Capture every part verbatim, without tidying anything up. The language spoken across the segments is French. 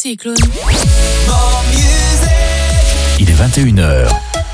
Cyclone. Il est vingt et une heures.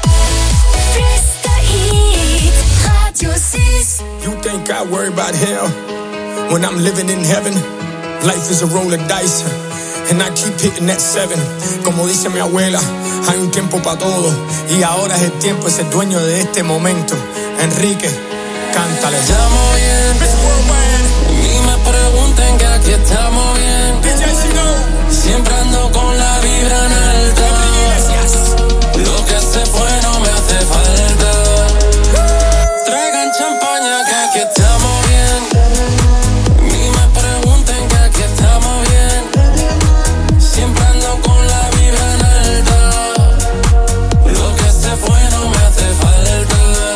You think I worry about hell when I'm living in heaven? Life is a roll of dice and I keep hitting that seven. Como dice mi abuela, hay un tiempo para todo y ahora es el tiempo de ser dueño de este momento. Enrique, cántale. Estamos bien, ni me pregunten que aquí estamos bien. Siempre ando con la vibra en alta. Lo que se fue no me hace falta. Traigan champaña que aquí estamos bien. Ni me pregunten que aquí estamos bien. Siempre ando con la vibra en alta. Lo que se fue no me hace falta.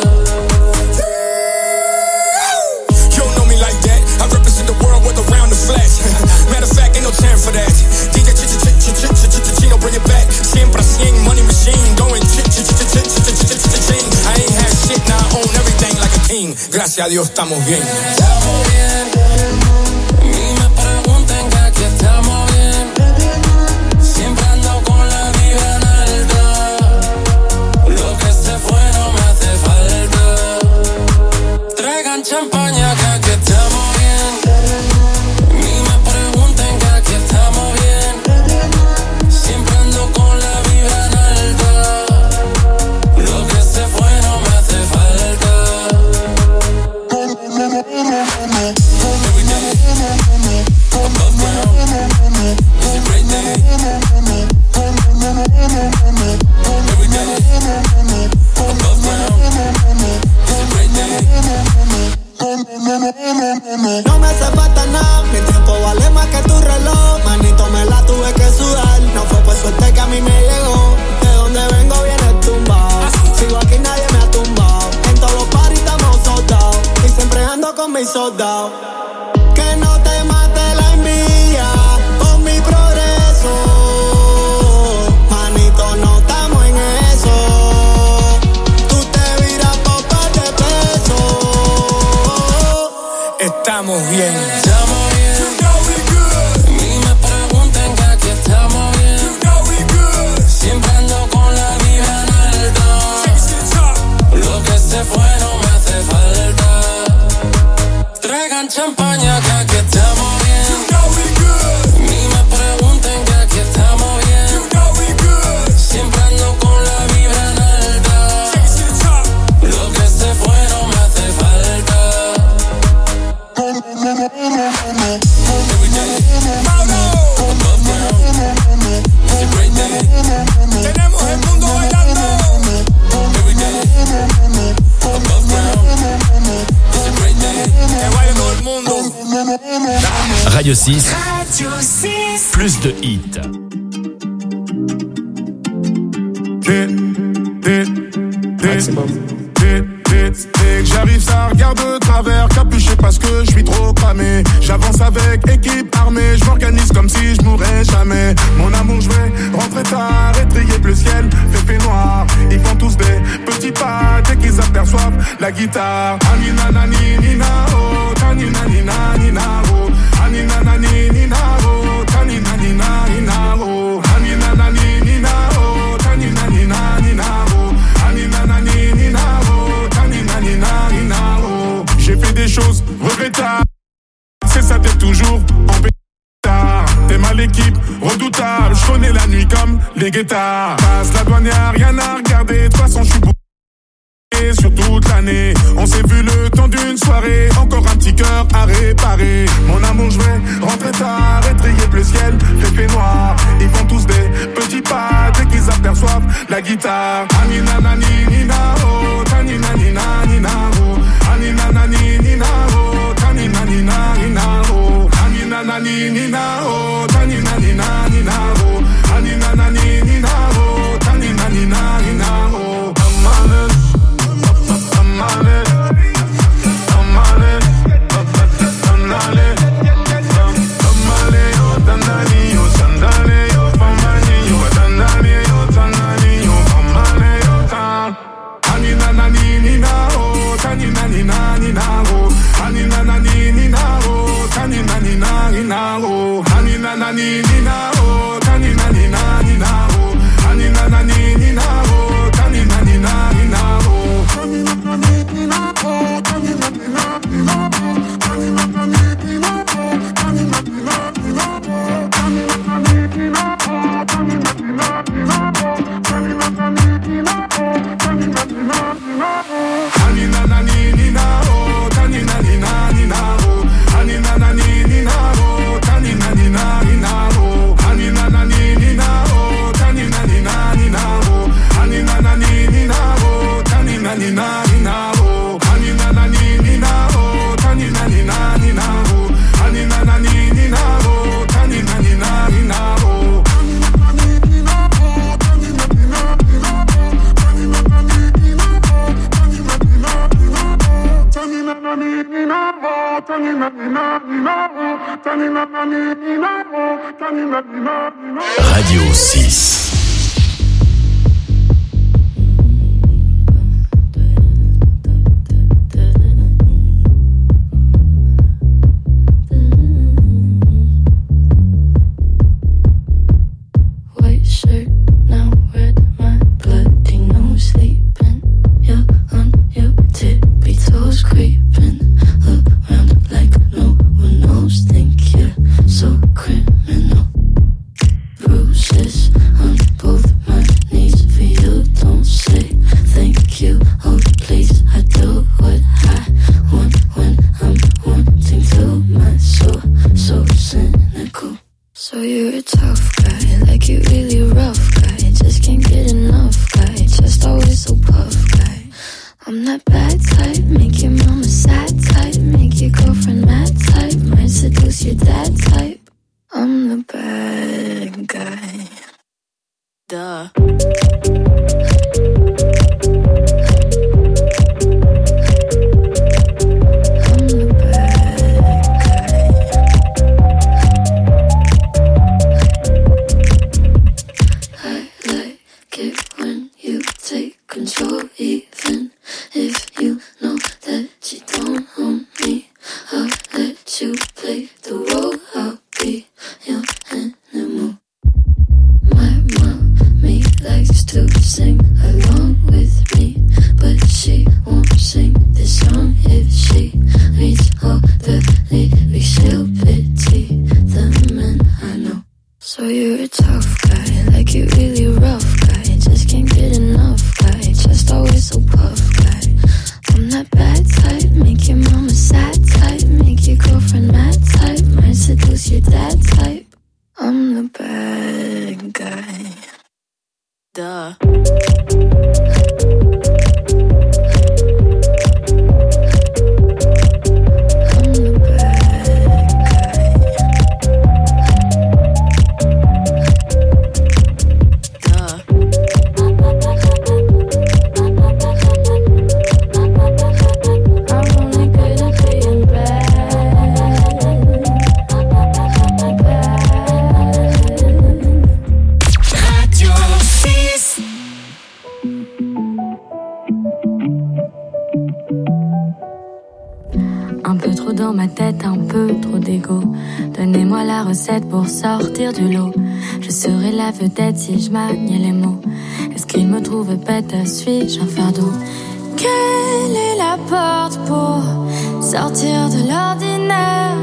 You don't know me like that. I represent the world with around the flash. Matter of fact, ain't no time for that. D J Chino, bring it back. Siempre cien, money machine, going ch-ch-ch-ch-ch-ch-ch-ch-ch-ch-ch-ch. I ain't had shit, now I own everything like a king. Gracias a Dios, estamos bien. Estamos bien. Ni me pregunten que aquí estamos bien. Siempre ando con la vibra en alta. Lo que se fue no me hace falta. Traigan champaña que aquí estamos bien. Ni me pregunten que aquí estamos bien. Siempre ando con la vibra en alta. Lo que se fue no me hace falta. Every day, above ground, it's a great day. Every day, above ground, it's a great day. No me hace falta nada, mi tiempo vale más que tu reloj. Manito, me la tuve que sudar, no fue por suerte que a mí me llegó. De donde vengo viene tumbado, sigo aquí nadie me ha tumbado. En todos los parties estamos soldados, y siempre ando con mis soldados. Que no te mate la envidia con mi progreso. Manito, no estamos en eso. Tú te viras por par de pesos. Estamos bien. Estamos bien. You know we good. Ni me pregunten que aquí estamos bien. You know we good. Siempre ando con la vibra en alta. Lo que se fue no me hace falta. Traigan champaña que aquí estamos bien. You know we good. Ni me pregunten que aquí estamos bien. You know we good. Siempre ando con la vibra en alta. Lo que se fue no me hace falta. Every day, above ground, it's a great day. Tenemos el mundo bailando. Every day, above ground, it's a great day. Que baile todo el mundo. Radio six, Radio six. plus de hits. Hit, hit, hit, hit, hit, hit. J'arrive, ça regarde de travers, capuché parce que je suis trop cramé. J'avance avec équipe armée, je m'organise comme si je mourrais jamais. Mon amour, je vais rentrer tard, étrier le ciel, fait fait noir. Ils font tous des petits pas dès qu'ils aperçoivent la guitare. Anina nani nina oh, tanina nina nina oh, anina nani nina oh, tanina nina nina oh, anina nani nina oh, tanina nina nina oh, anina nani nina oh, tanina nina nina oh. J'ai fait des choses regrettables, c'est ça t'es toujours en pétard. T'es mal l'équipe, redoutable, je connais la nuit comme les guettards. Passe la douane, y'a rien à regarder, de toute façon je suis beau. Sur toute l'année, on s'est vu le temps d'une soirée. Encore un petit cœur à réparer. Mon amour, je vais rentrer tard, étrier le ciel, fait fait noir. Ils font tous des petits pas dès qu'ils aperçoivent la guitare. Anina nani nina oh, tanina nina nina oh, anina nani nina oh, tanina nina nina oh, anina nani nina oh, tanina nina nina oh, anina nani nina oh, tanina nina nina oh. I'm on it. I'm on it, I'm on it, I'm on it, Tamale, yo, Tanani, yo, Sandale, yo, Famani, yo, Tanani, yo, Tanani, yo, Famale, yo, Tan. Radio six. Pour sortir du lot, je serai la vedette si je maniais les mots. Est-ce qu'il me trouve bête, suis-je un fardeau? Quelle est la porte pour sortir de l'ordinaire?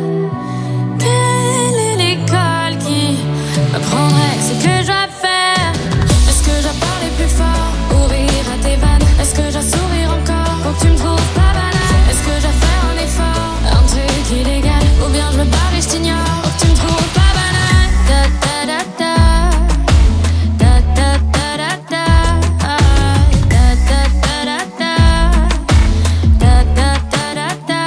Quelle est l'école qui m'apprendrait ce que je dois faire? Est-ce que je dois parler plus fort ou rire à tes vannes? Est-ce que je dois sourire encore pour que tu me trouves pas banal? Est-ce que je dois faire un effort, un truc illégal? Ou bien je me barre et je t'ignore pour que tu me trouves pas banal? Da da da da da da da da da da da da da da da da da.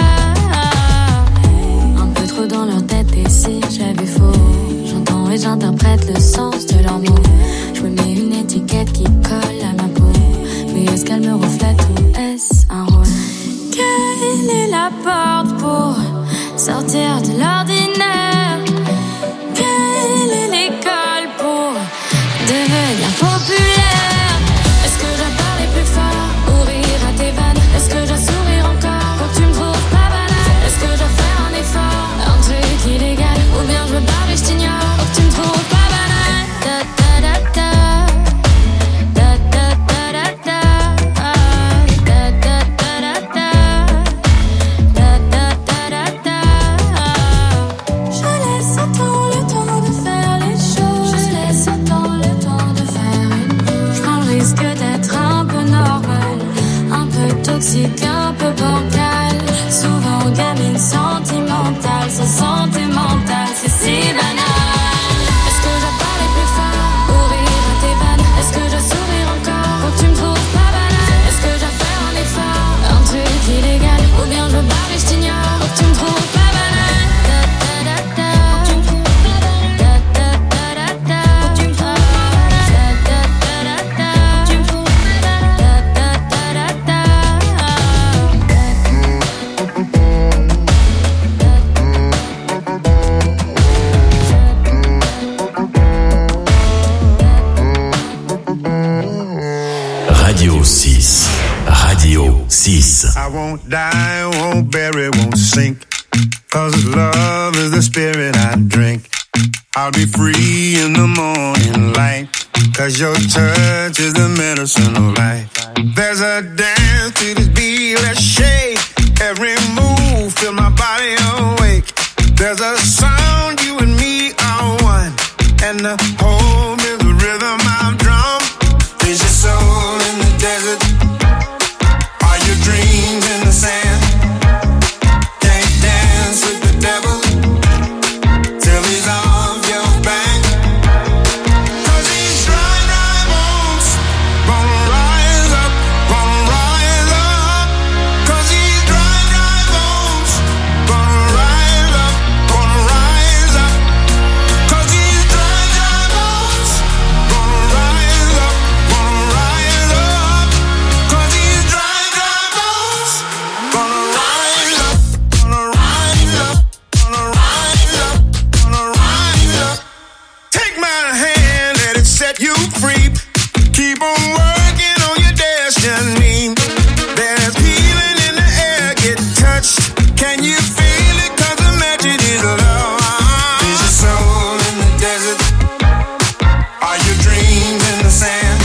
Un peu trop dans leur tête et si j'avais faux, j'entends et j'interprète le sens de leurs mots. Je me mets une étiquette qui colle à ma peau, mais est-ce qu'elle me reflète ou est-ce un rôle? Quelle est la porte pour sortir de l'ordinaire? Quelle est l'école pour devenir populaire? Est-ce que je dois parler plus fort ou rire à tes vannes? Est-ce que je dois sourire encore pour que tu me trouves pas banal? Est-ce que je dois faire un effort, un truc illégal? Ou bien je me barre et je t'ignore pour que tu me trouves pas banal? Da da da da da da da da da da da da da da da da da. Je laisse au temps le temps de faire les choses. Je laisse au temps le temps de faire une pause. Je prends le risque d'être un peu normal, un peu toxique, un peu bancal. Souvent gamine sentimentale, sans santé mentale, c'est si banal. Est-ce que je dois parler plus fort ou rire à tes vannes? Est-ce que je dois sourire encore pour que tu me trouves pas banal? Est-ce que je dois faire un effort, un truc illégal? Ou bien je me barre et je t'ignore pour que tu me trouves pas banal? Da da da da da da da da da da da da da da da da da da da da. six. I won't die, won't bury, won't sink. Cause love is the spirit I drink. I'll be free in the morning light. Cause your touch is the medicine of life. There's a dance to this beat, let's shake. Every move, feel my body awake. There's a sound, you and me are one. And the home is the rhythm I've drawn. Is your soul in the desert? Are your dreams in the sand? Can't dance with the devil till he's off your back. Cause these dry, dry bones gonna rise up, gonna rise up. Cause these dry, dry bones gonna rise up, gonna rise up. Cause these dry, dry bones gonna rise up, gonna rise up. Cause these dry, dry bones gonna rise up, gonna rise up, gonna rise up, gonna rise up. Take my hand, let it set you free. Keep on working on your destiny. There's healing in the air, get touched. Can you feel it? Cause the magic is love. Is your soul in the desert? Are your dreams in the sand?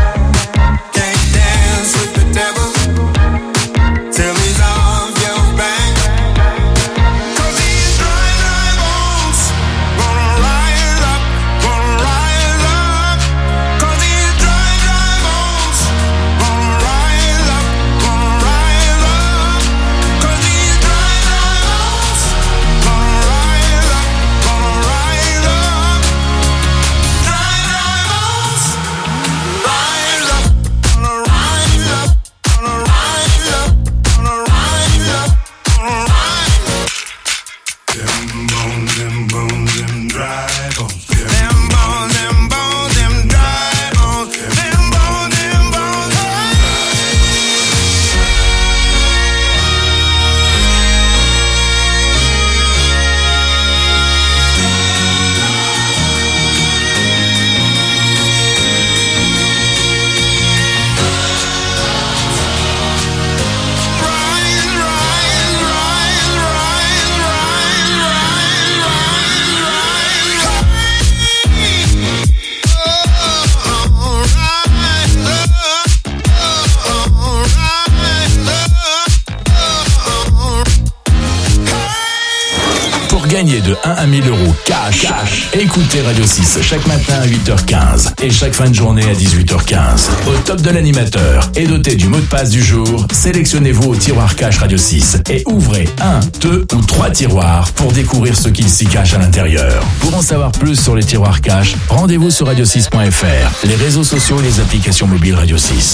Can't dance with the devil till he's off your back. Cause these dry, dry bones gonna rise up, gonna rise up. Cause these dry, dry bones gonna rise up, gonna rise up. Cause these dry, dry bones gonna rise up, gonna rise up. Dry, dry bones rise up, gonna rise up, gonna rise up, gonna rise up, gonna rise up. Them bones, them bones, them dry bones. Them bones, them bones, them dry bones. Them bones, them bones. Rise, rise, rise, rise, rise, rise, rise, rise. Oh, rise up. Oh, rise up. Pour gagner de un à mille euros cash, cash, écoutez Radio six chaque matin à huit heures quinze et chaque fin de journée à dix-huit heures quinze. Au top de l'animateur et doté du mot de passe du jour, sélectionnez-vous au tiroir cash Radio six et ouvrez un, deux ou trois tiroirs pour découvrir ce qu'il s'y cache à l'intérieur. Pour en savoir plus sur les tiroirs cash, rendez-vous sur radio six point f r, les réseaux sociaux et les applications mobiles Radio six.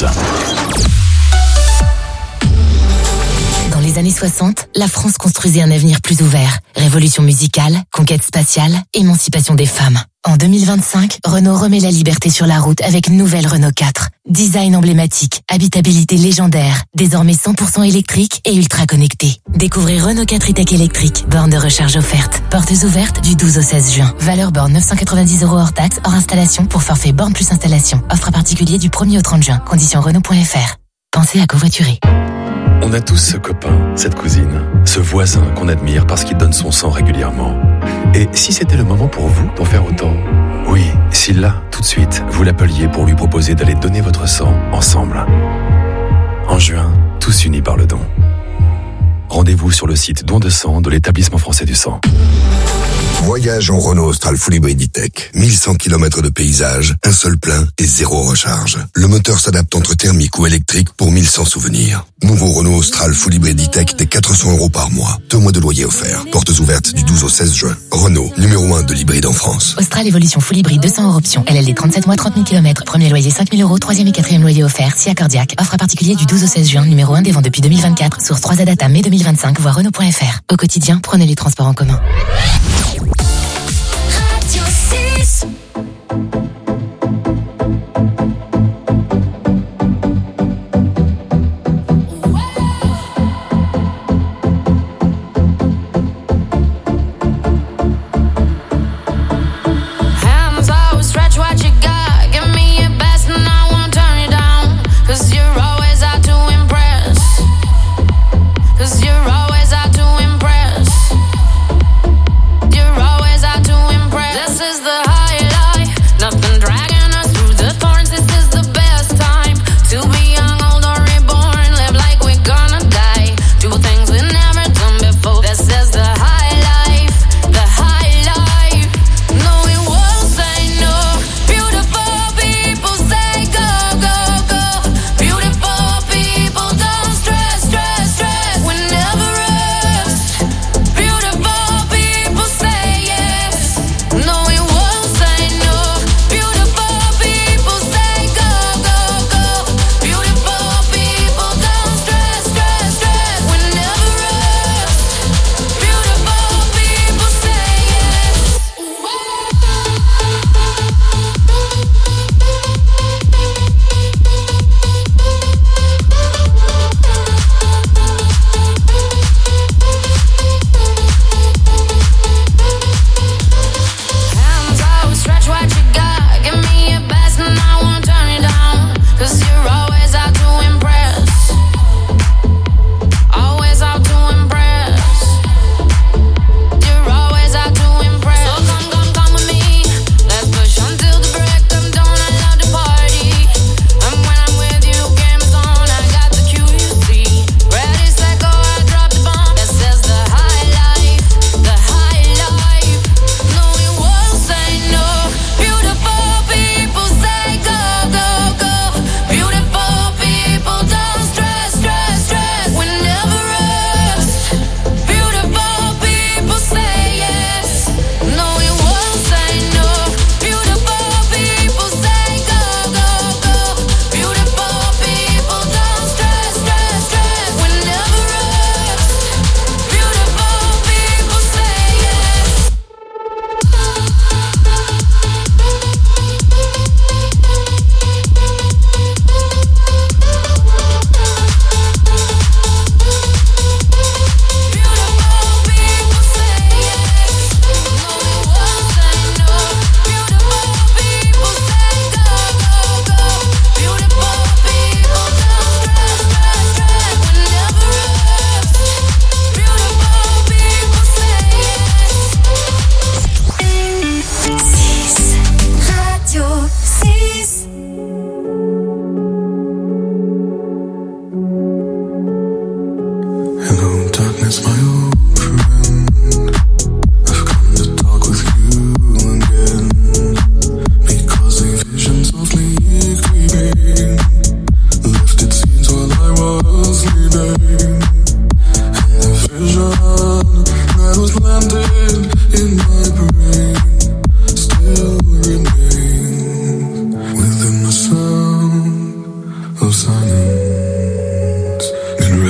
Dans les années soixante, la France construisait un avenir plus ouvert. Révolution musicale, conquête spatiale, émancipation des femmes. En deux mille vingt-cinq, Renault remet la liberté sur la route avec une nouvelle Renault quatre. Design emblématique, habitabilité légendaire, désormais cent pour cent électrique et ultra connecté. Découvrez Renault quatre e-tech électrique, borne de recharge offerte. Portes ouvertes du douze au seize juin. Valeur borne neuf cent quatre-vingt-dix euros hors taxe, hors installation pour forfait borne plus installation. Offre à particulier du premier au trente juin. Conditions Renault point f r. Pensez à covoiturer. On a tous ce copain, cette cousine, ce voisin qu'on admire parce qu'il donne son sang régulièrement. Et si c'était le moment pour vous d'en faire autant? Oui, si là, tout de suite, vous l'appeliez pour lui proposer d'aller donner votre sang ensemble. En juin, tous unis par le don. Rendez-vous sur le site don de sang de l'établissement français du sang. Voyage en Renault Austral Full Hybrid E-Tech. mille cent kilomètres de paysage, un seul plein et zéro recharge. Le moteur s'adapte entre thermique ou électrique pour mille cent souvenirs. Nouveau Renault Austral Full Hybrid E-Tech des quatre cents euros par mois. Deux mois de loyer offert. Portes ouvertes du douze au seize juin. Renault, numéro un de l'hybride en France. Austral Evolution Full Hybrid deux cents euros option. L L D trente-sept mois, trente mille kilomètres. Premier loyer cinq mille euros. Troisième et quatrième loyer offert. S I A cardiaque. Offre à particulier du douze au seize juin. Numéro un des ventes depuis deux mille vingt-quatre. Source trois A Data mai deux mille vingt-cinq. Voir Renault point f r. Au quotidien, prenez les transports en commun. Radio six. Hands out, stretch what you got. Give me your best and I won't turn you down. 'Cause you're always out to impress.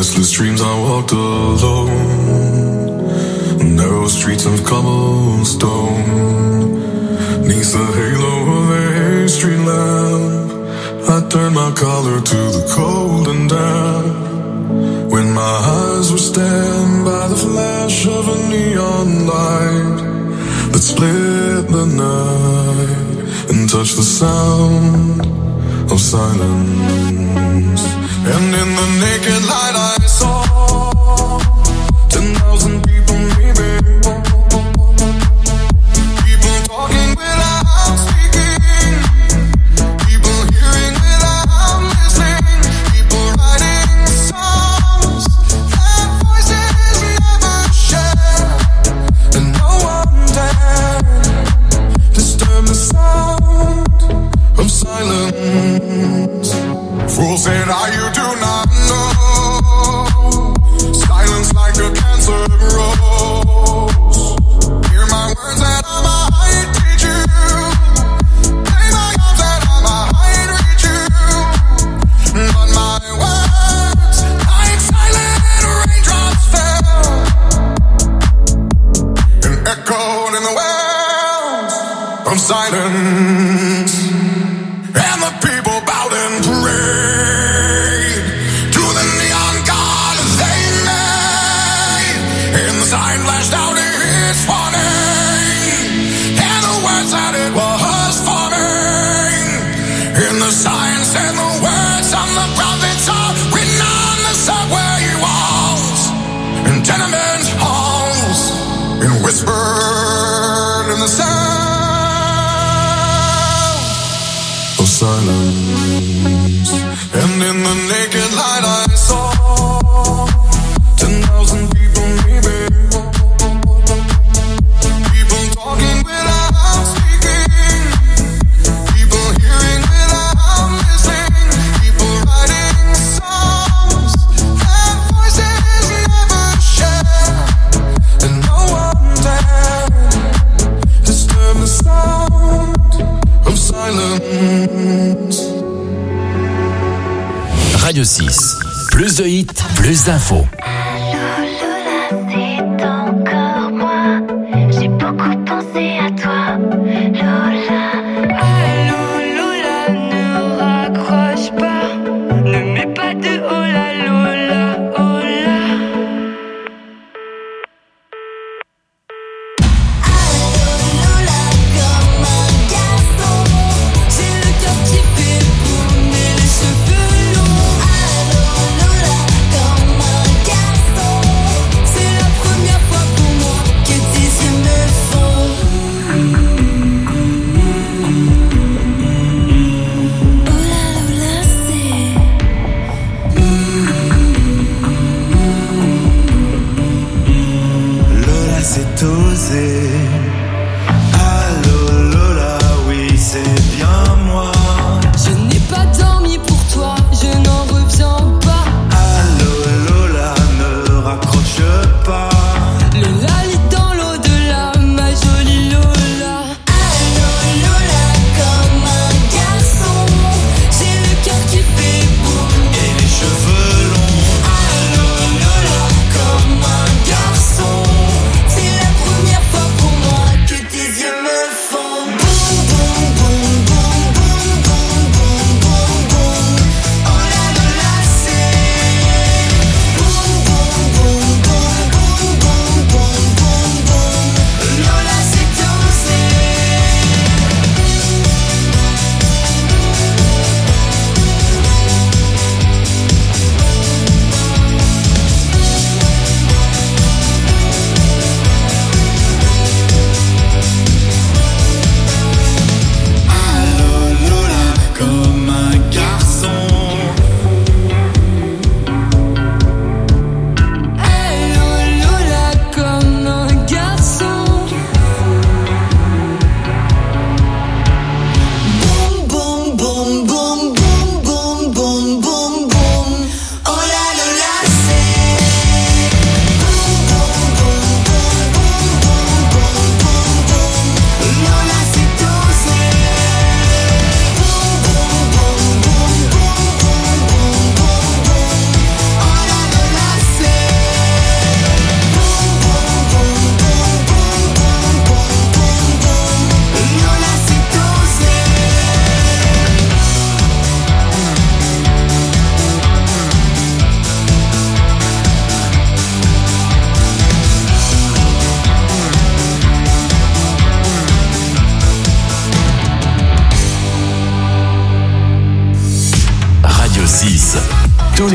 restless dreams I walked alone. Narrow streets of cobblestone. Neath the halo of a street lamp, I turned my collar to the cold and damp. When my eyes were stabbed by the flash of a neon light that split the night and touched the sound of silence. And in the naked light I saw ten thousand people maybe, people talking without speaking, people hearing without listening, people writing songs that voices never share, and no one dared disturb the sound of silence. Fool said, "Ah, you do not know. Silence like a cancer grows. Hear my words that I might teach you. Play my arms that I might reach you. But my words, like silent raindrops, fell and echoed in the wells of silence. And the people bowed and prayed to the neon god they made. And the sign flashed out its warning, and the words that it was forming. And the sign said the words on the prophets are written on the subway walls and tenement halls, and whispered in the sound of silence. And in the naked light I saw ten thousand people maybe, people talking without speaking, people hearing without listening, people writing songs that voices never share, and no one dared disturb the sound of silence. Radio six. Plus de hits, plus d'infos. C'est encore moi. J'ai beaucoup pensé à toi, Lola. Allô, Lola, ne raccroche pas. Ne mets pas de hola, Lola, hola. Allô, Lola, comme un garçon. J'ai le cœur qui fait bouger les cheveux longs. Allô, Lola, comme un garçon.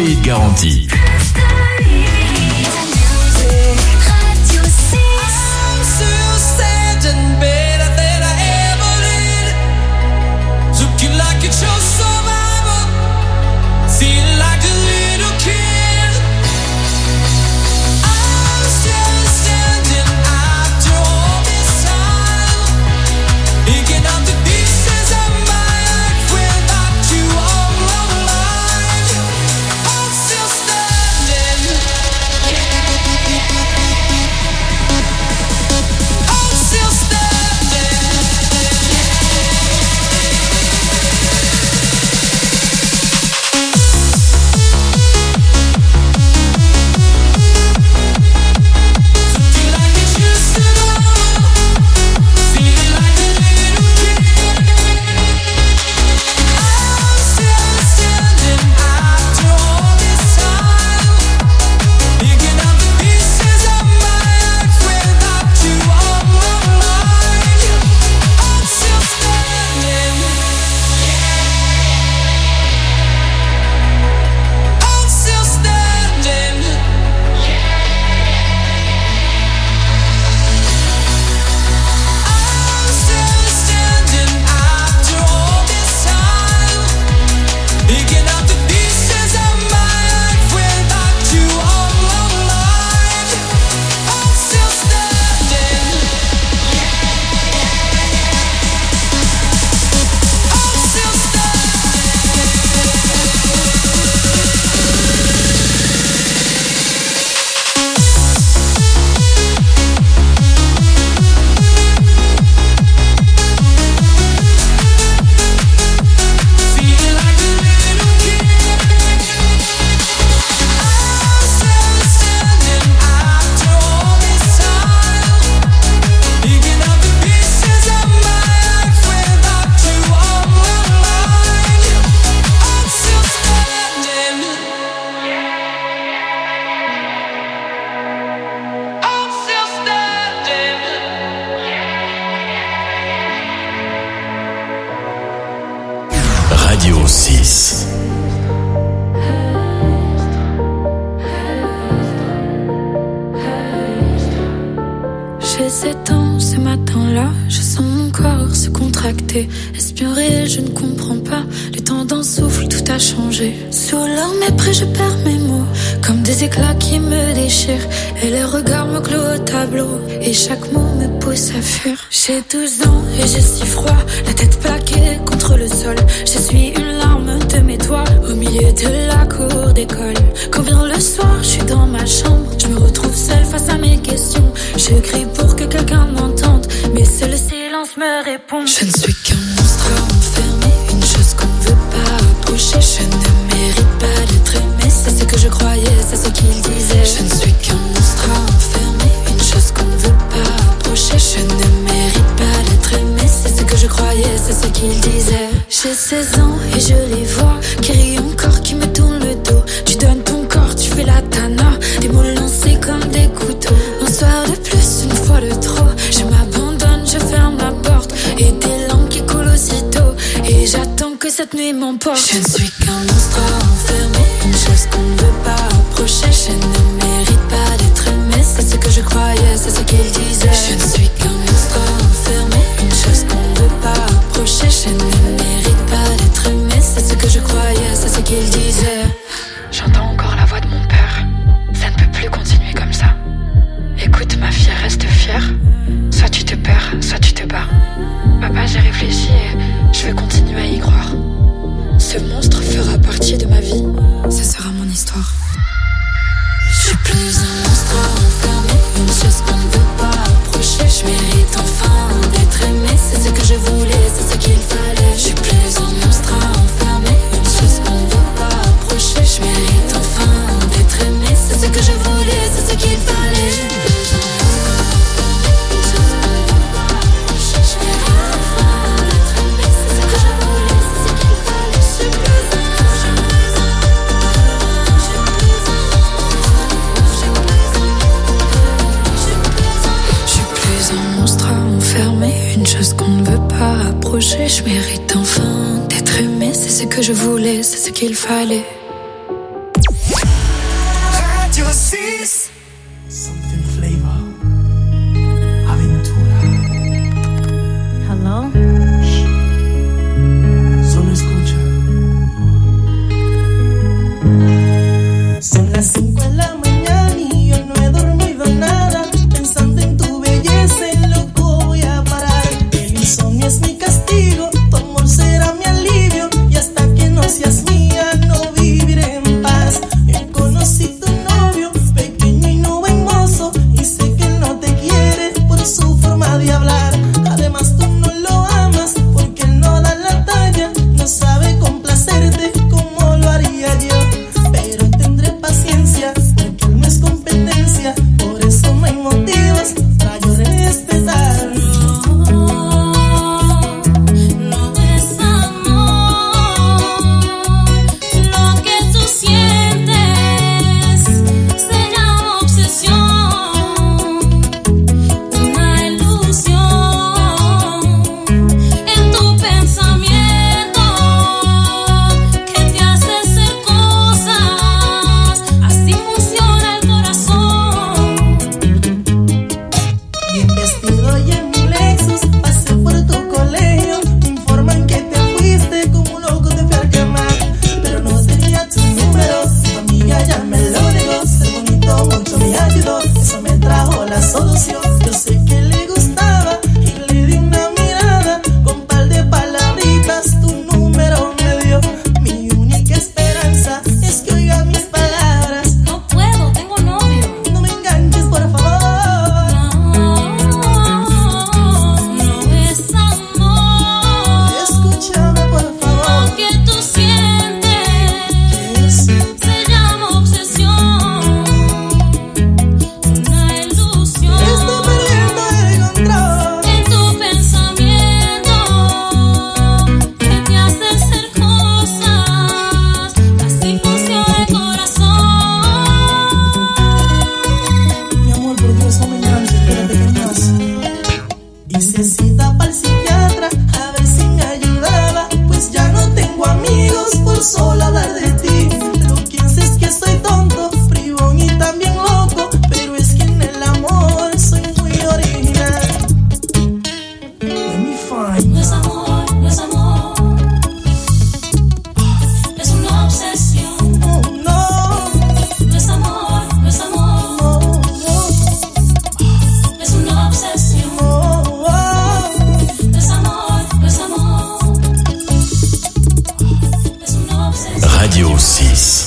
hits garantis. Radio six. J'ai sept ans ce matin-là, je sens mon corps se contracter. Espion-réel, je ne comprends pas, le temps d'un souffle, tout a changé. Sous leur mépris, je perds mes mots, comme des éclats qui me déchirent. Et les regards me clouent au tableau, et chaque mot me pousse à fuir. J'ai douze ans et j'ai si froid, la tête plaquée contre le sol. Je suis une larme de mes doigts, au milieu de la cour d'école. Quand vient le soir, je suis dans ma chambre, je me retrouve seule face à mes questions. Je crie pour que quelqu'un m'entende, mais seul le silence me répond. Je ne suis qu'un monstre enfermé, une chose qu'on ne veut pas approcher. Je ne mérite pas d'être aimé, c'est ce que je croyais, c'est ce qu'il disait. Je ne suis qu'un monstre enfermé, une chose qu'on ne veut pas approcher. Je ne mérite pas d'être aimé, c'est ce que je croyais, c'est ce qu'il disait. J'ai seize ans et je les vois, qui rient encore, qui me tournent le dos. Tu donnes ton corps, tu fais la tana, des mots lancés comme des couteaux. Un soir de plus, une fois de trop, je m'abandonne, je ferme la porte, et des larmes qui coulent aussitôt, et j'attends que cette nuit m'emporte. Je ne suis qu'un monstre enfermé, une chose qu'on ne veut pas approcher. Je ne mérite pas d'être aimé, c'est ce que je croyais, c'est ce qu'il disait. Je ne suis qu'un monstre enfermé, une chose qu'on ne veut pas approcher. Je ne mérite pas d'être aimé, c'est ce que je croyais, c'est ce qu'il disait. J'entends encore la voix de mon père, ça ne peut plus continuer comme ça. Écoute ma fille, reste fière, soit tu te perds, soit tu te bats. Papa, j'ai réfléchi et je vais continuer à y croire. Ce monstre fera partie de ma vie, ce sera mon histoire. Je suis plus un monstre enfermé, une chose qu'on ne veut pas approcher. Je mérite enfin d'être aimé, c'est ce que je voulais, c'est ce qu'il fallait. Je suis plus un monstre enfermé, une chose qu'on ne veut pas approcher. Je mérite enfin d'être aimé, c'est ce que je voulais, c'est ce qu'il fallait. Je suis plus un monstre enfermé, une chose qu'on ne veut pas approcher. Je mérite enfin d'être aimé, c'est ce que je voulais, c'est ce qu'il fallait. Je suis plus un une chose qu'on ne veut pas approcher. Je mérite enfin d'être aimé, c'est ce que je voulais, c'est ce qu'il fallait. six. Something flavor. Aventura. Hello? Shh. Solo escucha. Son las cinco de la mañana y yo no he dormido nada. Pensando en tu belleza, en loco voy a parar. El insomnio es mi castigo, tu amor será mi alivio. Y hasta que no seas mía, no viviré en paz. Yo conocí tu novio, pequeño y no buen mozo. Y sé que él no te quiere por su forma de hablar. Además tú no lo amas porque él no da la talla. No sabe complacerte como lo haría yo. Pero tendré paciencia porque él no es competencia. Por eso no hay motivos para yo respetar. No es amor, lo que tú sientes se llama obsesión, una ilusión en tu pensamiento que te hace hacer cosas, así funciona el corazón. Bien vestido y en mi Lexus, pasé por tu colegio. Me informan que te fuiste como un loco, te fui a quemar. Pero no tenía tu número, tu amiga ya me lo negó. Ser bonito mucho me ayudó, eso me trajo la solución. Yo sé que le gustaba y le di una mirada. Con par de palabritas tu número me dio. Mi única esperanza es que oiga mis palabras. No puedo, tengo novio. No me enganches, por favor. No es amor, Escúchame, por favor. lo que tú sientes ¿Qué es? se llama obsesión, una ilusión Estoy perdiendo el control. en tu pensamiento que te hace hacer cosas, así funciona el corazón. Mi amor, por Dios, no me enganches, espérate que más. Hice cita para el psiquiatra a ver si me ayudaba. Pues ya no tengo amigos por solo hablar de ti. Lo que piensas es que soy tonto, bribón y también loco. Pero es que en el amor soy muy original. Let me find No es amor, no es amor, es una obsesión. Oh, no, No es amor, no es amor, no, es una obsesión. no, oh. No es amor, no es amor, es una obsesión. Radio six.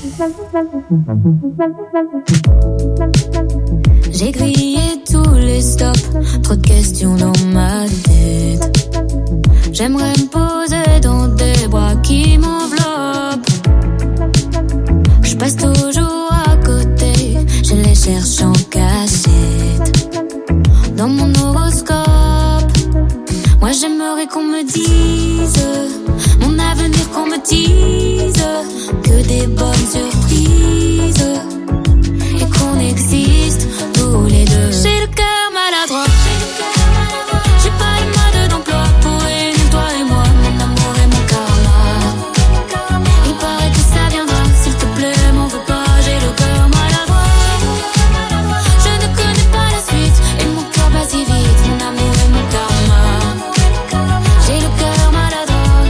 J'ai grillé tous les stops, trop de questions dans ma tête. J'aimerais me poser dans des bras qui m'enveloppent. Je passe toujours à côté, je les cherche en cachette. Dans mon horoscope, moi j'aimerais qu'on me dise mon avenir, qu'on me dise que des bonnes surprises et qu'on existe tous les deux. J'ai le cœur maladroit, j'ai pas le mode d'emploi pour réunir toi et moi, mon amour et mon karma. Il paraît que ça viendra, s'il te plaît, m'en veux pas, j'ai le cœur maladroit. Je ne connais pas la suite et mon cœur bat si vite, mon amour et mon karma. J'ai le cœur maladroit.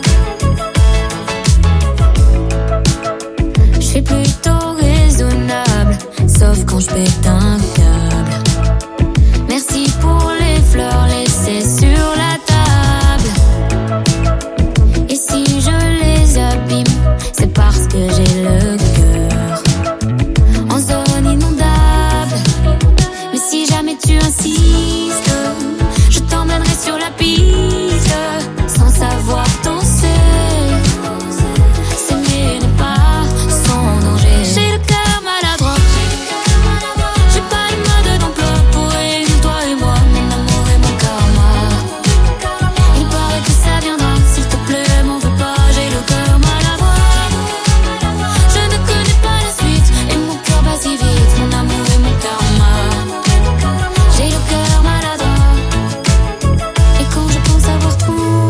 Je suis plutôt raisonnable, sauf quand je pète un câble. Merci pour les fleurs laissées sur la table. Et si je les abîme, c'est parce que j'ai le cœur en zone inondable. Mais si jamais tu insistes, je t'emmènerai sur la piste sans savoir danser. S'aimer n'est pas sans danger. J'ai le cœur maladroit, j'ai pas le mode d'emploi pour réunir toi et moi, mon amour et mon karma. Il paraît que ça viendra, s'il te plaît, m'en veux pas, j'ai le cœur maladroit. Je ne connais pas la suite et mon cœur bat si vite, mon amour et mon karma. J'ai le cœur maladroit. Et quand je pense avoir trouvé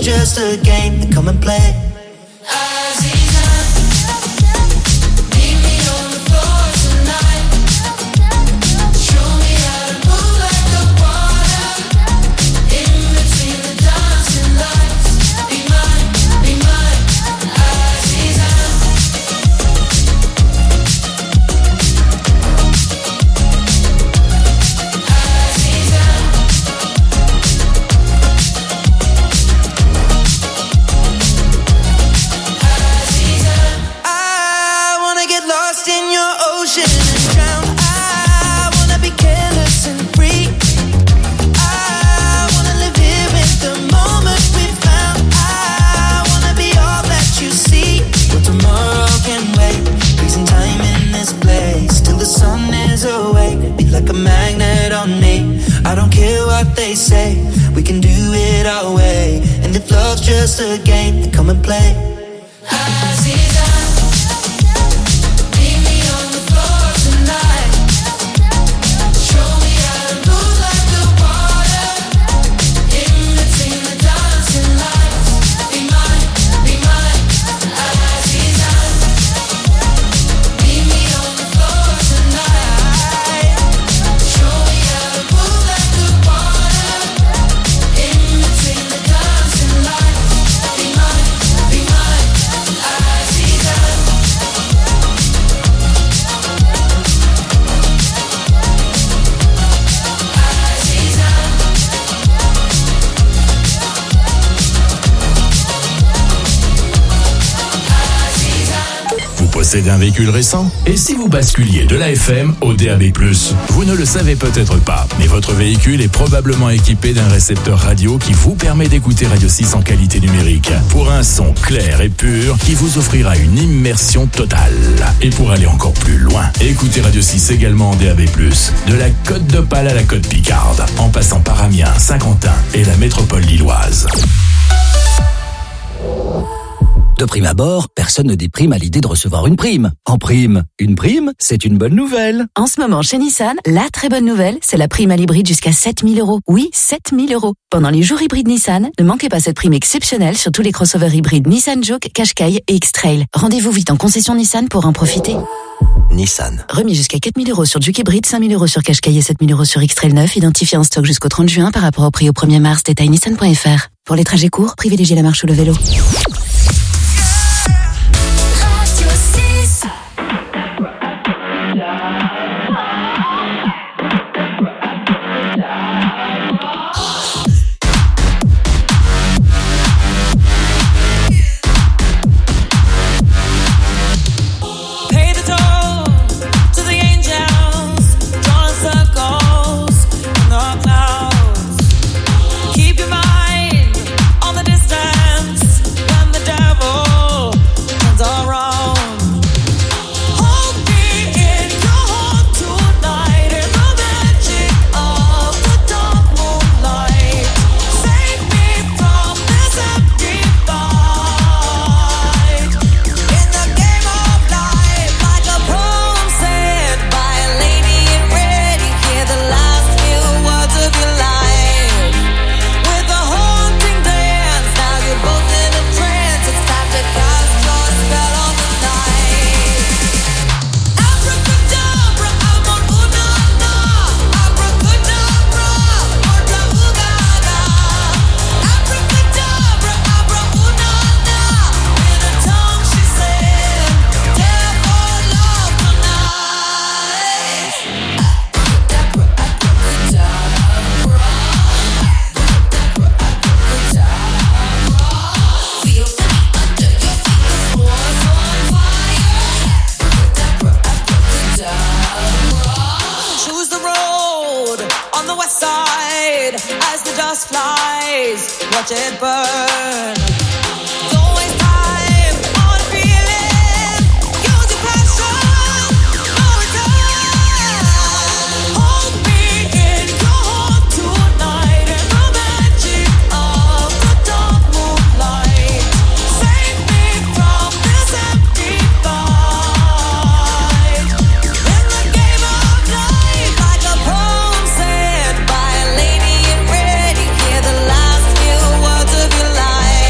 just a game, then come and play. Say we can do it our way, and if love's just a game, then come and play. D'un véhicule récent? Et si vous basculiez de l'A F M au D A B plus? Vous ne le savez peut-être pas, mais votre véhicule est probablement équipé d'un récepteur radio qui vous permet d'écouter Radio six en qualité numérique, pour un son clair et pur qui vous offrira une immersion totale. Et pour aller encore plus loin, écoutez Radio six également en D A B plus, de la Côte d'Opale à la Côte Picarde, en passant par Amiens, Saint-Quentin et la métropole lilloise. De prime abord, personne ne déprime à l'idée de recevoir une prime. En prime, une prime, c'est une bonne nouvelle. En ce moment, chez Nissan, la très bonne nouvelle, c'est la prime à l'hybride jusqu'à sept mille euros. Oui, sept mille euros. Pendant les jours hybrides Nissan, ne manquez pas cette prime exceptionnelle sur tous les crossovers hybrides Nissan Juke, Qashqai et X-Trail. Rendez-vous vite en concession Nissan pour en profiter. Nissan. Remis jusqu'à quatre mille euros sur Juke hybride, cinq mille euros sur Qashqai et sept mille euros sur X-Trail neuf, identifié en stock jusqu'au trente juin par rapport au prix au premier mars, détail nissan point f r. Pour les trajets courts, privilégiez la marche ou le vélo. watch it burn. Life.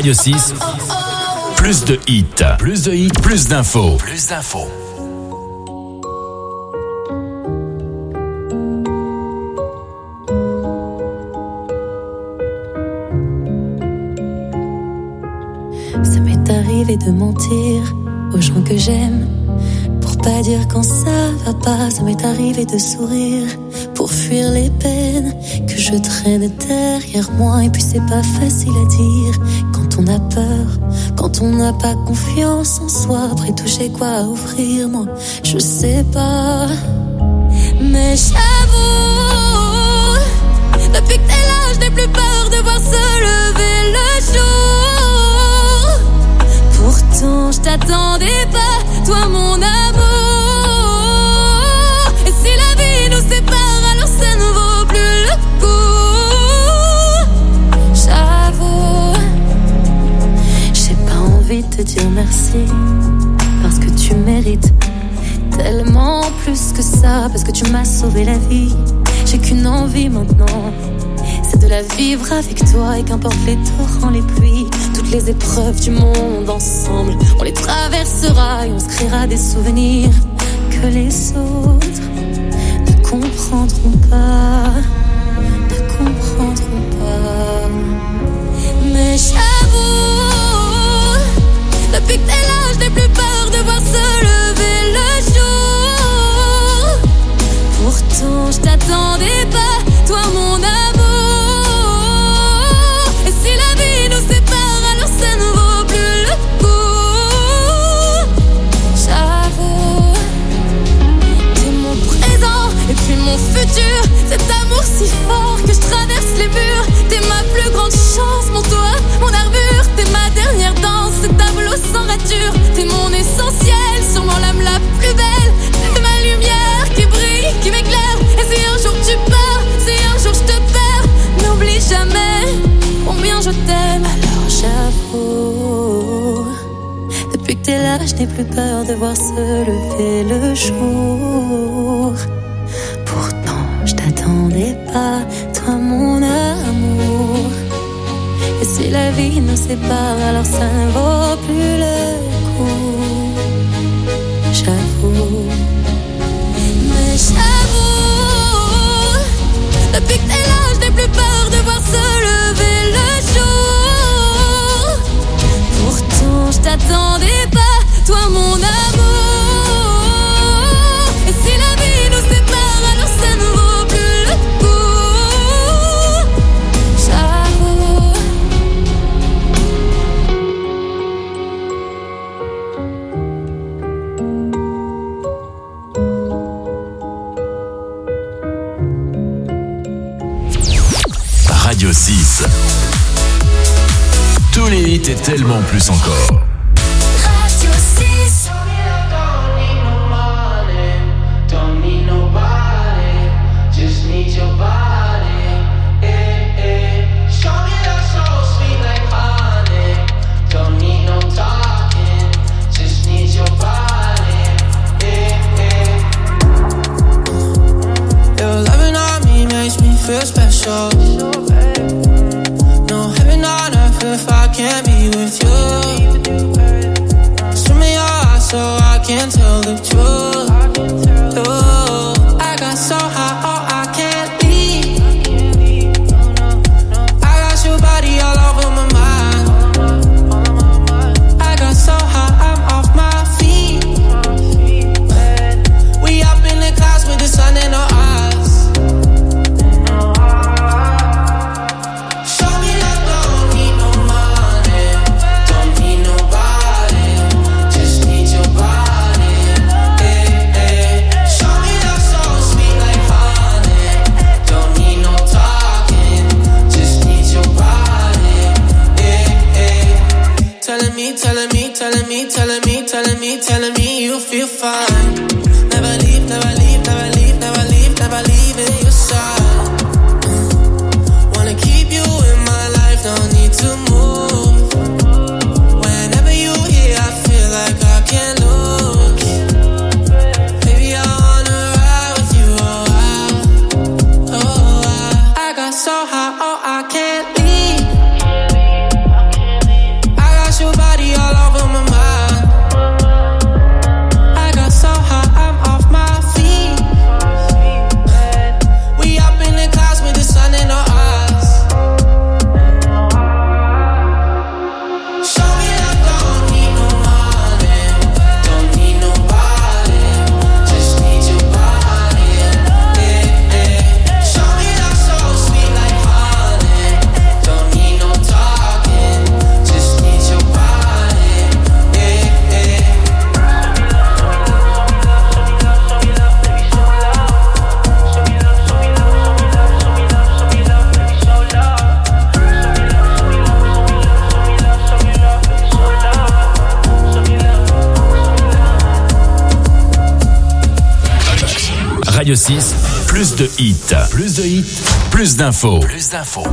Radio six, plus de hits, plus de hits, plus d'infos, plus d'infos. Ça m'est arrivé de mentir aux gens que j'aime pour pas dire quand ça va pas. Ça m'est arrivé de sourire pour fuir les peines que je traîne derrière moi. Et puis c'est pas facile à dire quand on a peur, quand on n'a pas confiance en soi. Après tout j'ai quoi à offrir, moi je sais pas. Mais j'avoue, depuis que t'es là je n'ai plus peur de voir se lever le jour. Pourtant je t'attendais pas, toi mon amour. Et si la vie nous sépare, alors ça ne vaut plus le coup. J'avoue, j'ai pas envie de te dire merci, parce que tu mérites tellement plus que ça, parce que tu m'as sauvé la vie. J'ai qu'une envie maintenant, c'est de la vivre avec toi. Et qu'importe les torrents, les pluies, toutes les épreuves du monde, ensemble on les traversera et on se créera des souvenirs que les autres ne comprendront pas, ne comprendront pas. Mais j'avoue, depuis que t'es là je n'ai plus peur de voir se lever le jour. Pourtant je t'attendais pas, toi mon amour. Et si la vie nous sépare, alors ça ne vaut plus le coup. J'avoue, t'es mon présent et puis mon futur. Cet amour si fort que je traverse les murs. T'es ma plus grande chance, mon toit, mon armure. T'es ma dernière danse, ce tableau sans rature. T'es mon essentiel, sûrement l'âme la plus belle. T'es ma lumière qui brille, qui m'éclaire. Et si un jour tu pars, si un jour je te perds, n'oublie jamais combien je t'aime. Alors j'avoue, depuis que t'es là je n'ai plus peur de voir se lever le jour. Pourtant je t'attendais pas, toi mon amour. Et si la vie nous sépare, alors ça ne vaut plus le coup. J'avoue, mais j'avoue, depuis que t'es là je n'ai plus peur de voir se lever le jour. Pourtant je t'attendais pas, toi mon amour. Et si la vie nous sépare, alors ça ne vaut plus le coup. J'avoue. Radio six. Tous les hits et tellement plus encore. Radio six. Don't need nobody, just need your body. Eh, eh. Show me that soul sweet like honey. Don't need no talking, just need your body. Eh, eh. Your loving on me makes me feel special. No heaven on earth if I can't be with you. Swim in your eyes so I can tell the truth. Oh, I got so high, oh, I can't leave. I got your body all over my mind. I got so high, I'm off my feet. We up in the clouds with the sun in our eyes. Show me that don't need no money, don't need nobody, just need your body. Eh, eh. Show me that soul sweet like honey. Don't need no talking, just need your body. Eh, eh. Telling me, telling me, telling me, telling me, telling me, telling me you feel fine. Never leave, never leave, never leave, never leave, never leave in your side. Wanna keep you in my life, don't need to move. Whenever you here, I feel like I can't lose. Baby, I wanna ride with you, oh, I, oh, I. I got so high, oh, I can't leave. Radio six, plus de hits. Plus de hits, plus d'infos. Plus d'infos.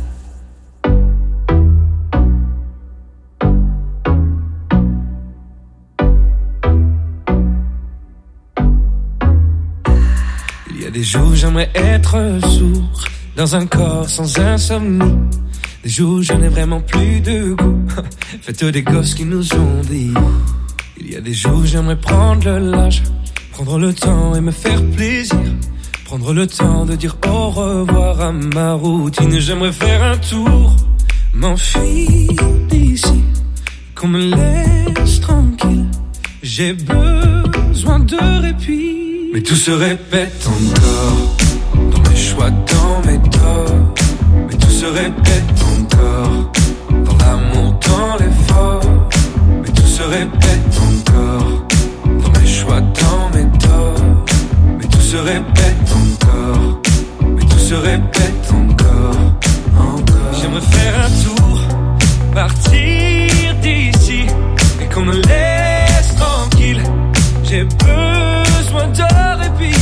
Il y a des jours j'aimerais être sourd, dans un corps sans insomnie. Des jours je n'ai vraiment plus de goût, faites des gosses qui nous ont dit. Il y a des jours j'aimerais prendre le large, prendre le temps et me faire plaisir. Prendre le temps de dire au revoir à ma routine. J'aimerais faire un tour, m'enfuir d'ici, qu'on me laisse tranquille. J'ai besoin de répit. Mais tout se répète encore, dans mes choix, dans mes torts. Mais tout se répète encore, dans l'amour, dans l'effort. Mais tout se répète encore, dans mes choix, dans mes torts. Mais tout se répète encore, mais tout se répète encore, encore. J'aimerais faire un tour, partir d'ici, et qu'on me laisse tranquille. J'ai besoin de répit.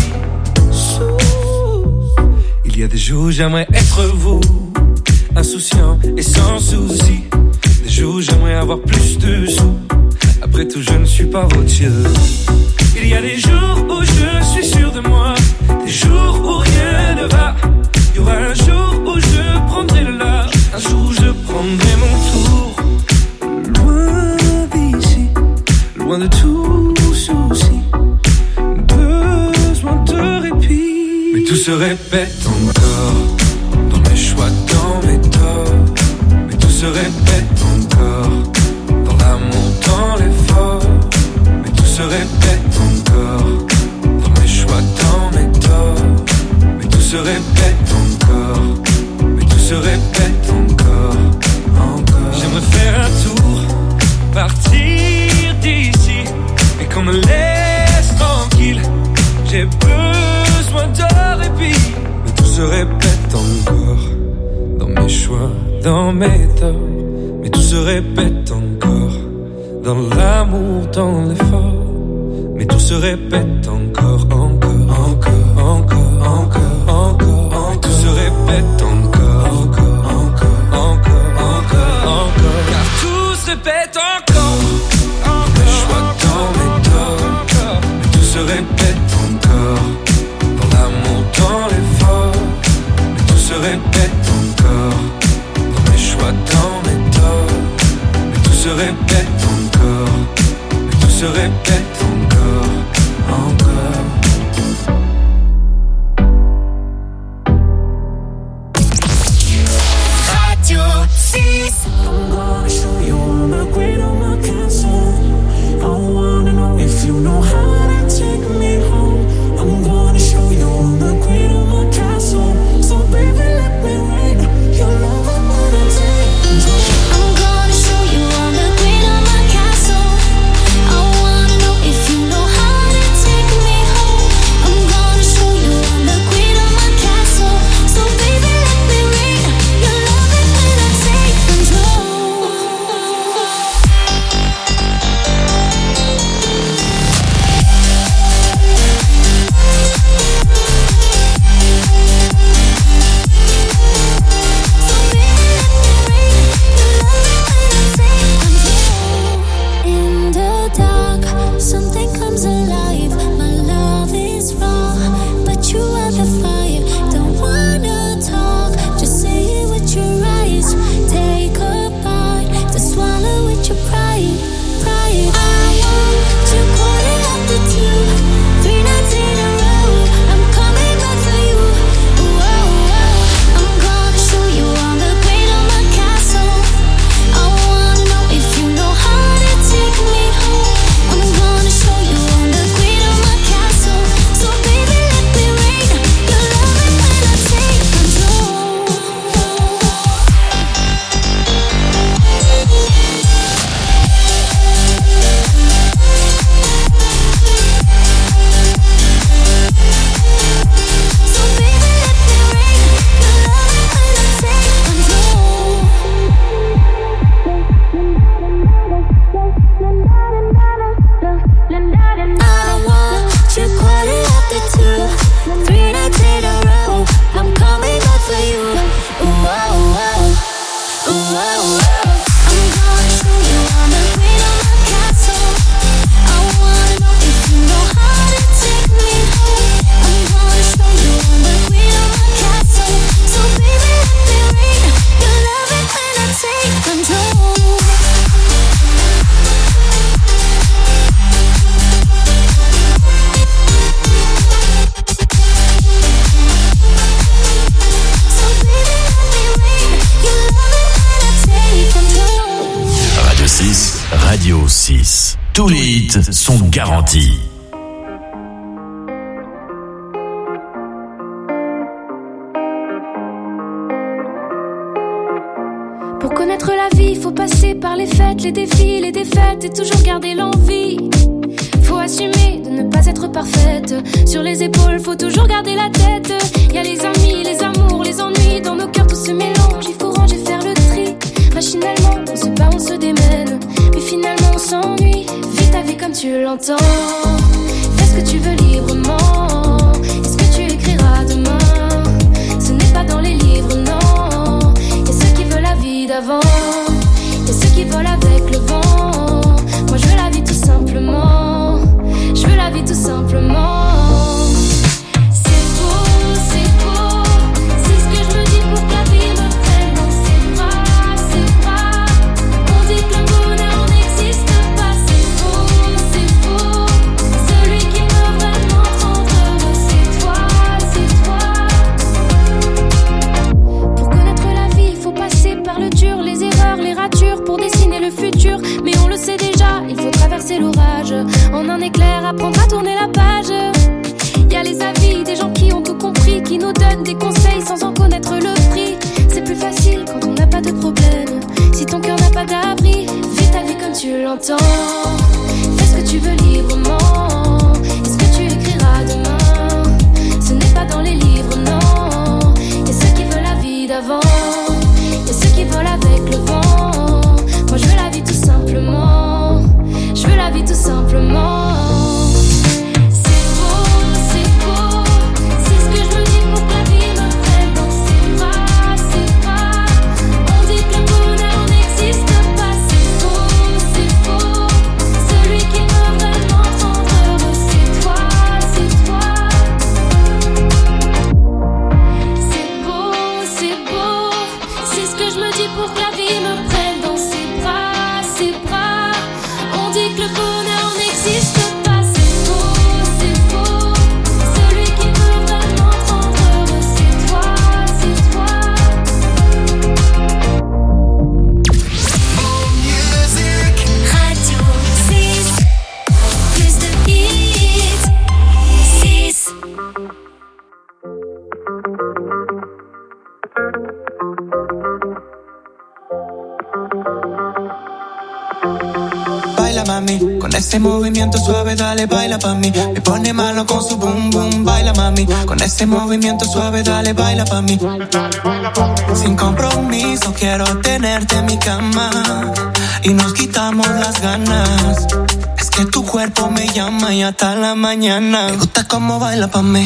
Il y a des jours j'aimerais être vous, insouciant et sans souci. Des jours j'aimerais avoir plus de sous, après tout je ne suis pas Rothschild. Il y a des jours où je suis sûr de moi, des jours où rien ne va. Il y aura un jour où je prendrai le large, un jour où je prendrai mon tour. Loin d'ici, loin de tout souci, besoin de répit. Mais tout se répète encore, dans mes choix, dans mes torts. Mais tout se répète encore, dans l'amour, dans l'effort. Mais tout se répète encore, dans mes choix, dans mes torts. Mais tout se répète encore, mais tout se répète encore, encore. J'aimerais faire un tour, partir d'ici, et qu'on me laisse tranquille. J'ai besoin de répit. Mais tout se répète encore, dans mes choix, dans mes torts. Mais tout se répète encore, dans l'amour, dans l'effort. Mais tout se répète encore, encore, encore, encore, encore, encore. Mais tout se répète encore, encore, encore, encore, encore, encore. Car tout se répète encore, encore. Mes choix, dans mes torts. Mais tout se répète encore, dans l'amour, dans l'effort. Mais tout se répète encore, dans mes choix, dans mes torts. Mais tout se répète encore, mais tout se répète encore, encore. Radio six. I'm gonna show you all the great on my castle. I wanna know if you know how to take me home. I'm gonna show you all the great on my castle. So baby, let me rain your love. I'm gonna take control. I'm gonna show you all the great on my castle. I wanna know if you know how to take me home. I'm gonna show you all the great on my castle. So baby, let me rain your love when I take control. six. Tous les hits sont garantis. Pour connaître la vie, faut passer par les fêtes, les défis, les défaites et toujours garder l'envie. Faut assumer de ne pas être parfaite. Sur les épaules, faut toujours garder la tête. Y a les amis, les amours, les ennuis. Dans nos cœurs, tout se mélange. Il faut ranger, faire le tri. Machinalement, on se bat, on se démène. Mais finalement, on s'ennuie. Vis ta vie comme tu l'entends. Fais ce que tu veux librement. Et ce que tu écriras demain, ce n'est pas dans les livres, non. Y'a ceux qui veulent la vie d'avant. Y'a ceux qui volent avec le vent. Moi, je veux la vie tout simplement. Je veux la vie tout simplement. C'est beau, c'est beau. C'est ce que je me dis pour que la vie me prenne dans ses bras, ses bras. On dit que le bonheur n'existe pas. C'est faux, c'est faux. Celui qui veut vraiment te rendre heureux, c'est toi, c'est toi. Pour connaître la vie, il faut passer par le dur, les erreurs, les ratures pour dessiner le futur. Mais on le sait déjà, il faut traverser l'orage. En un éclair, apprendre à tourner la page. Y a les avis des gens qui ont tout compris, qui nous donnent des conseils sans en connaître le prix. C'est plus facile quand on n'a pas de problème. Si ton cœur n'a pas d'abri, vis ta vie comme tu l'entends. Fais ce que tu veux librement. Et ce que tu écriras demain, ce n'est pas dans les livres, non. Y'a ceux qui veulent la vie d'avant. Y'a ceux qui volent avec le vent. Moi je veux la vie tout simplement. Je veux la vie tout simplement. C'est beau, c'est beau. C'est ce que je me dis pour que la vie me prenne dans ses bras, ses bras. On dit que le bonheur n'existe pas. C'est faux, c'est faux. Celui qui veut vraiment te rendre heureux, c'est toi, c'est toi. C'est beau, c'est beau. C'est ce que je me dis pour que la vie me prenne dans ses bras, ses bras. On dit que le bonheur n'existe pas. C'est faux, c'est faux. Celui qui veut vraiment te rendre heureux, c'est toi, c'est toi. Music Radio six. Plus de hits. six. Baila mami, con ese movimiento suave dale baila pa' mí. Me pone malo con su boom boom, baila mami. Con ese movimiento suave dale baila pa' mí. Sin compromiso quiero tenerte en mi cama y nos quitamos las ganas. Es que tu cuerpo me llama y hasta la mañana. Me gusta cómo baila pa' mí.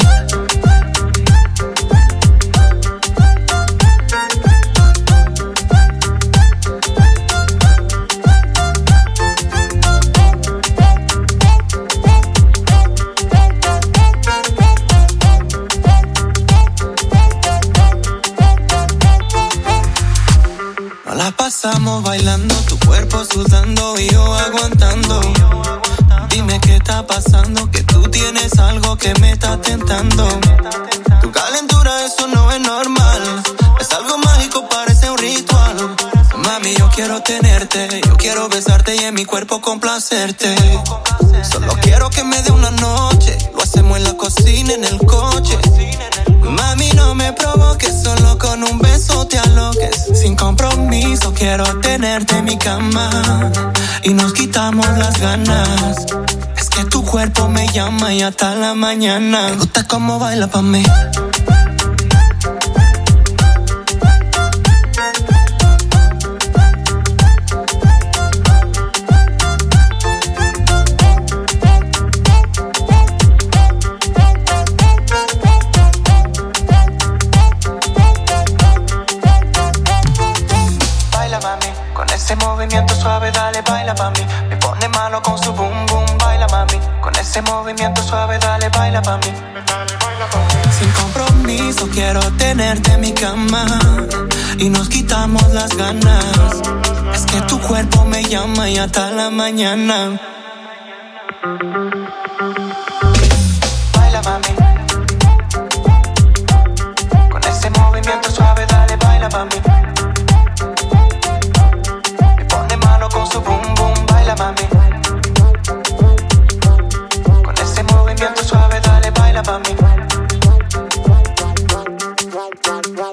La pasamos bailando, tu cuerpo sudando y yo aguantando. Dime qué está pasando, que tú tienes algo que me está tentando. Tu calentura, eso no es normal. Es algo mágico, parece un ritual. Mami, yo quiero tenerte, yo quiero besarte y en mi cuerpo complacerte. Solo quiero que me dé una noche, lo hacemos en la cocina, en el coche. Mami, no me provoques, solo con un beso te aloques. Sin compromiso quiero tenerte en mi cama y nos quitamos las ganas. Es que tu cuerpo me llama y hasta la mañana. Me gusta cómo baila pa' mí. Ese movimiento suave, dale, baila pa' mí. Me pone malo con su boom boom, baila mami. Con ese movimiento suave, dale, baila pa' mí. Sin compromiso quiero tenerte en mi cama y nos quitamos las ganas. Es que tu cuerpo me llama y hasta la mañana. Baila mami. Con ese movimiento suave, dale, baila pa' mí.